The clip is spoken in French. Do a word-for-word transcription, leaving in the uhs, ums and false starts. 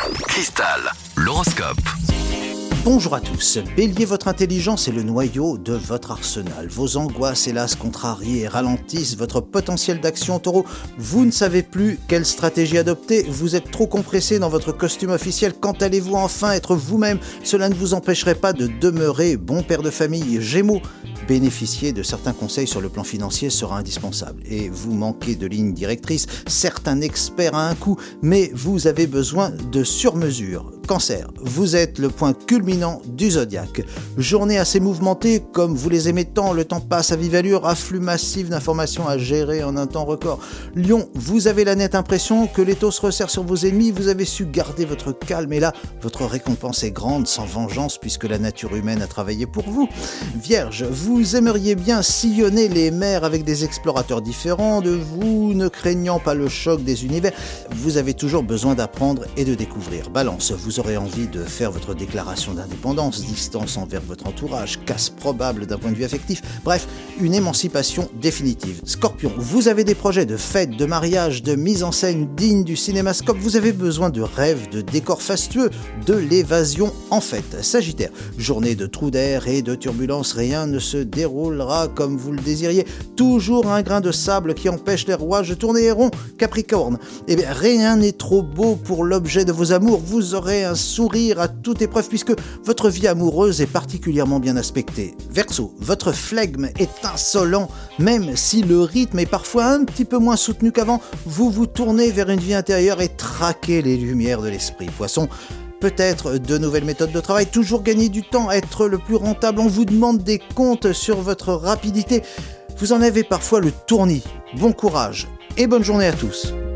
Cristal, l'horoscope. Bonjour à tous. Bélier, votre intelligence est le noyau de votre arsenal. Vos angoisses, hélas, contrarient et ralentissent votre potentiel d'action. Taureau, vous ne savez plus quelle stratégie adopter. Vous êtes trop compressé dans votre costume officiel. Quand allez-vous enfin être vous-même? Cela ne vous empêcherait pas de demeurer bon père de famille. Gémeaux, bénéficier de certains conseils sur le plan financier sera indispensable. Et vous manquez de ligne directrice, certes un expert à un coup, mais vous avez besoin de sur-mesure. Cancer, vous êtes le point culminant du zodiaque. Journée assez mouvementée, comme vous les aimez tant, le temps passe à vive allure, afflux massif d'informations à gérer en un temps record. Lion, vous avez la nette impression que l'étau se resserre sur vos ennemis, vous avez su garder votre calme et là, votre récompense est grande, sans vengeance, puisque la nature humaine a travaillé pour vous. Vierge, vous aimeriez bien sillonner les mers avec des explorateurs différents de vous, ne craignant pas le choc des univers. Vous avez toujours besoin d'apprendre et de découvrir. Balance, vous aurez envie de faire votre déclaration d'indépendance, distance envers votre entourage, casse probable d'un point de vue affectif, bref, une émancipation définitive. Scorpion, vous avez des projets de fête, de mariage, de mise en scène digne du cinémascope, vous avez besoin de rêves, de décors fastueux, de l'évasion en fête. Sagittaire, journée de trous d'air et de turbulences, rien ne se déroulera comme vous le désiriez, toujours un grain de sable qui empêche les rouages de tourner rond. Capricorne, eh bien rien n'est trop beau pour l'objet de vos amours, vous aurez un sourire à toute épreuve puisque votre vie amoureuse est particulièrement bien aspectée. Verseau, votre flegme est insolent, même si le rythme est parfois un petit peu moins soutenu qu'avant, vous vous tournez vers une vie intérieure et traquez les lumières de l'esprit. Poisson, peut-être de nouvelles méthodes de travail, toujours gagner du temps, être le plus rentable, on vous demande des comptes sur votre rapidité, vous en avez parfois le tournis. Bon courage et bonne journée à tous.